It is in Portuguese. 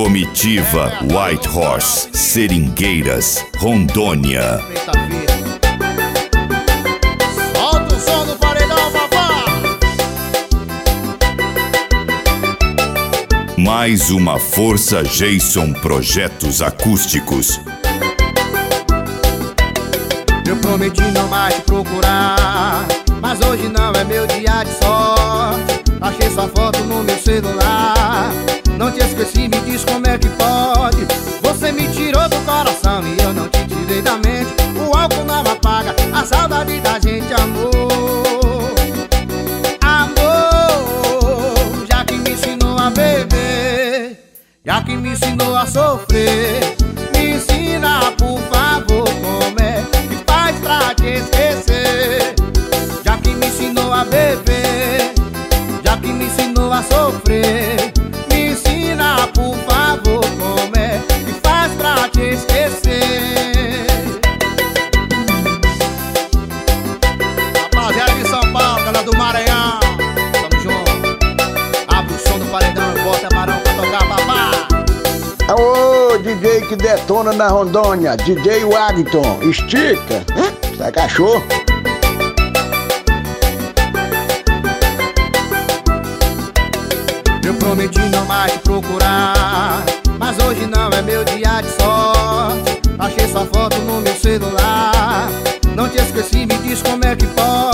Comitiva White Horse, Seringueiras, Rondônia. Solta o som do paredão, papá. Mais uma Força Jason Projetos Acústicos. Eu prometi não mais te procurar, mas hoje não é meu dia de sorte. Achei sua foto no meu celular. Não te esqueci, me diz como é que pode. Você me tirou do coração e eu não te tirei da mente. O álcool não apaga a saudade da gente, amor. Amor, já que me ensinou a beber, já que me ensinou a sofrer, me ensina, por favor, como é que faz pra te esquecer. Já que me ensinou a beber, já que me ensinou a sofrer, me ensina, por favor, como é que faz pra te esquecer. Rapaziada de São Paulo, galera do Maranhão, tamo junto. Abre o som do paredão e bota Barão pra tocar, papá. Ô, DJ que detona na Rondônia, DJ Wagton, estica, sai cachorro. Eu prometi não mais te procurar, mas hoje não é meu dia de sorte. Achei sua foto no meu celular. Não te esqueci, me diz como é que pode.